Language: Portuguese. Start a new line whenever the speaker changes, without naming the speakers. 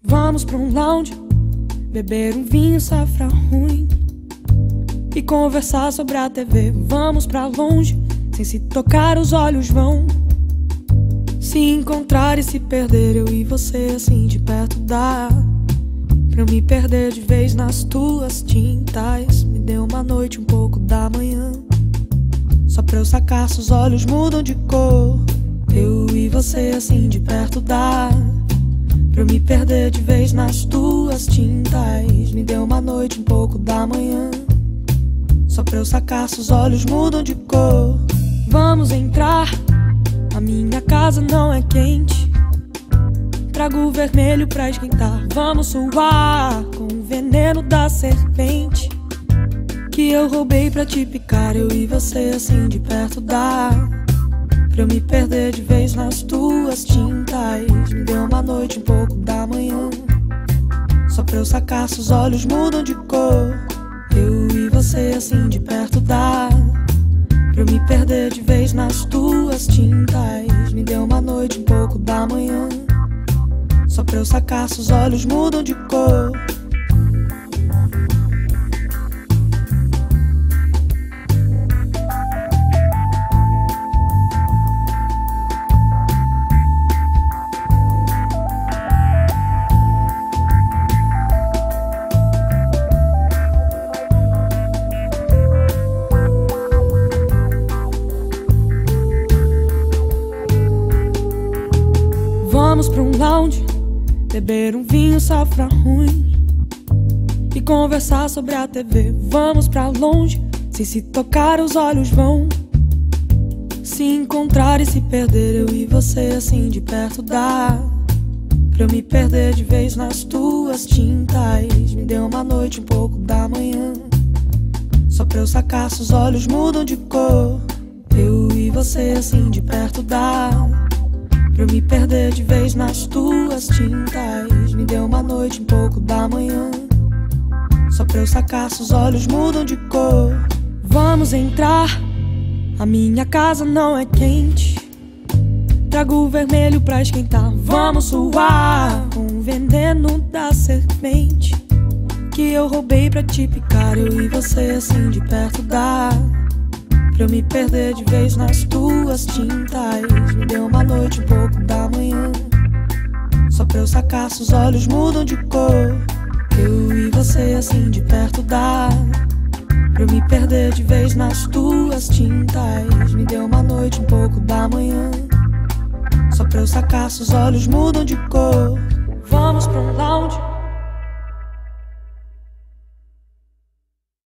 Vamos pra um lounge, beber um vinho safra ruim e conversar sobre a TV. Vamos pra longe, sem se tocar os olhos vão se encontrar e se perder. Eu e você assim de perto dá pra eu me perder de vez nas tuas tintas. Me dê uma noite, um pouco da manhã, só pra eu sacar se os olhos mudam de cor. Eu e você assim de perto dá pra eu me perder de vez nas tuas tintas. Me dê uma noite, um pouco da manhã, só pra eu sacar se os olhos mudam de cor. Vamos entrar, a minha casa não é quente, trago o vermelho pra esquentar. Vamos suar com o veneno da serpente que eu roubei pra te picar. Eu e você assim de perto dá pra eu me perder de vez nas tuas tintas. Me dê uma noite, um pouco da manhã, só pra eu sacar se os olhos mudam de cor. Eu e você assim de perto dá pra eu me perder de vez nas tuas tintas. Me dê uma noite, um pouco da manhã, só pra eu sacar se os olhos mudam de cor. Vamos pra um lounge, beber um vinho safra ruim e conversar sobre a TV. Vamos pra longe, sem se tocar os olhos vão se encontrar e se perder. Eu e você assim de perto dá pra eu me perder de vez nas tuas tintas. Me dê uma noite, um pouco da manhã, só pra eu sacar se os olhos mudam de cor. Eu e você assim de perto dá pra eu me perder de vez nas tuas tintas. Me dê uma noite, um pouco da manhã, só pra eu sacar se os olhos mudam de cor. Vamos entrar, a minha casa não é quente, trago o vermelho pra esquentar. Vamos suar com o veneno da serpente que eu roubei pra te picar. Eu e você assim de perto dá pra eu me perder de vez nas tuas tintas. Me dê uma noite, um pouco da manhã, só pra eu sacar se os olhos mudam de cor. Eu e você assim de perto dá pra eu me perder de vez nas tuas tintas. Me dê uma noite, um pouco da manhã, só pra eu sacar se os olhos mudam de cor. Vamos pra um